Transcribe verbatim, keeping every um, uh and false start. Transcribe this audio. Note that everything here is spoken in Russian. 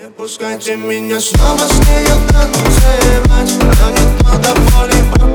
Пускайте меня снова с нею танцевать, но не то до боли.